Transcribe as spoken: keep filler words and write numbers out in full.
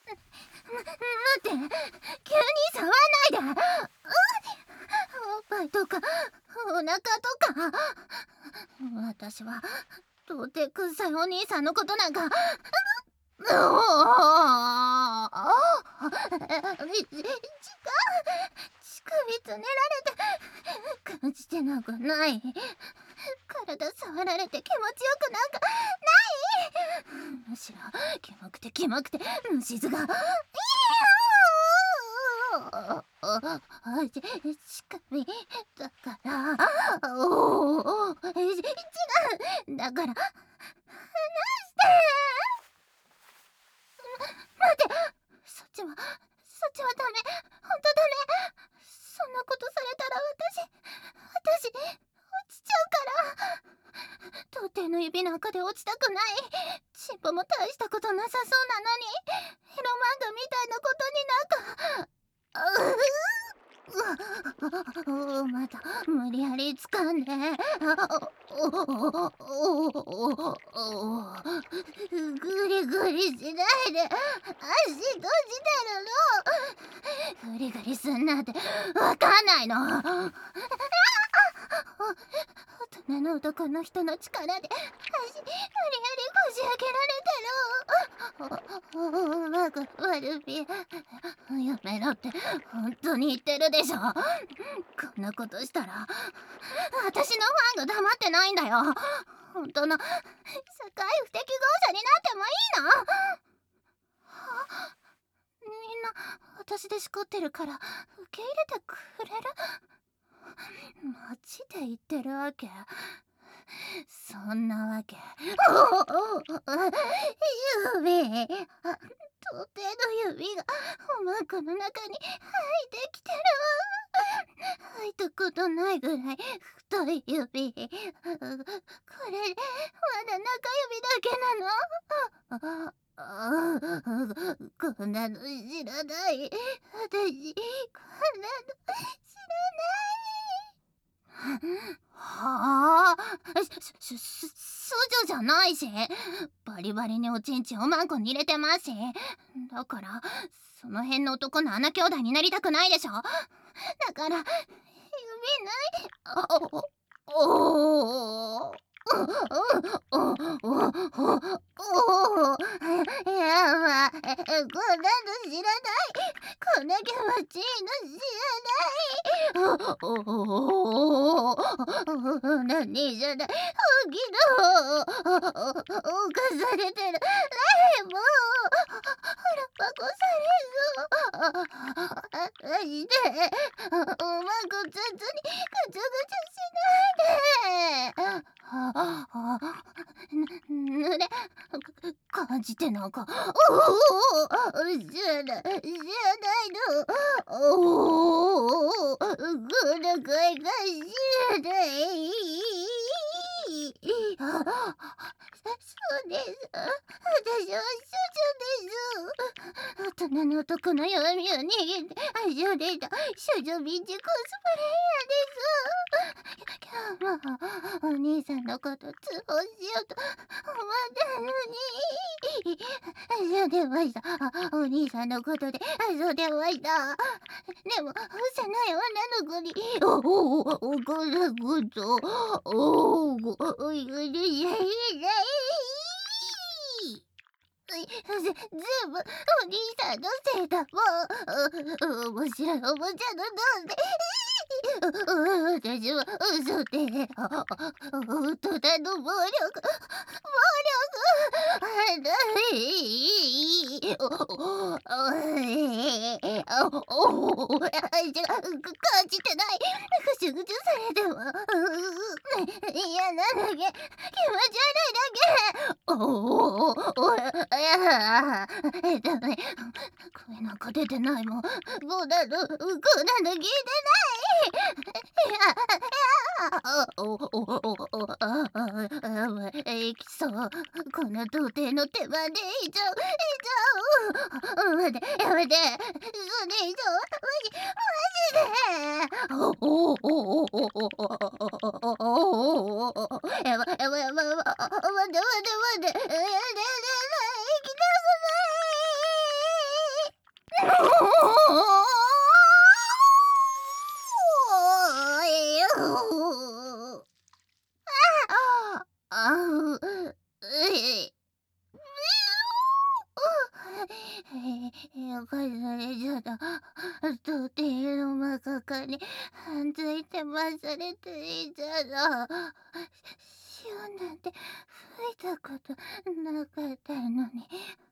待って、急に触らないで。おっぱいとかお腹とか。私は到底臭いお兄さんのことなんか。うおー違う、乳首つねられて感じてなんかない。体触られて気持ちよくなんかない。むしろキモくてキモくて虫唾がいいよー。乳首だからおお違う、だから離して。待って、そっちはそっちはダメ、ほんとダメ。そんなことされたら私私落ちちゃうから。到底の指なんかで落ちたくない。チンポも大したことなさそうなのにエロ漫画みたいなことになんか。うまた無理やり掴んで。グリグリしないで。足閉じてるの。グリグリすんなってわかんないの。大人の男の人の力で足無理やりこじ開けられてる。うまく悪びやめろって本当に言ってるでしょ。こんなことしたら私のファンが黙ってないんだよ。本当の社会不適合者になってもいいの？みんな私でしこってるから受け入れてくれる？マジで言ってるわけ？そんなわけ。指、あ、とての指がおまんこの中に入ってきてる。入ったことないぐらい太い指。これまだ中指だけなの？ああ、こんなの知らない。私、こんなの知らない。はあ、し、し、し、処女じゃないし、バリバリにおちんちんおまんこに入れてますし、だからその辺の男の穴兄弟になりたくないでしょ。だから指ない。あおおおおおおおおやばい、こんなの知らない。こんな気持ちいいの知らない。おおお何じゃない、本気の犯されてる。ライブ腹パコされそう。マジでおまんこつつにぐちゃぐちゃしないで。濡れ感じてなんかおお知らない知らないの。おおこの声が知らない。そうです。私は処女です。大人の男の弱みを握って愛情でいた処女ビンチコスプレイヤーです。今日もお兄さんのこと通報しようと思ったのに。そう出ました。お兄さんのことでそう出ました。でも幼い女の子におおおこんなことおおご許しいないぜ、全部お兄さんのせいだもん。面白いおもちゃのどうで私は嘘で大人の暴力暴力いおおおお感じてない。ぐちゅぐちゅされても嫌なだけ気持ち悪いだけ。おおおやダメ、声なんか出てないもん。こんなのこんなの聞いてない。おおおおああえきそう。こんな童貞の手間で以上以上待ってやめて、それ以上マジマジでおおおおおおおおやばやばやばやば待って待って待ってやだやだ行きたくない。 ただ土手の真中に半ついてまされていたら潮なんて吹いたことなかったのに。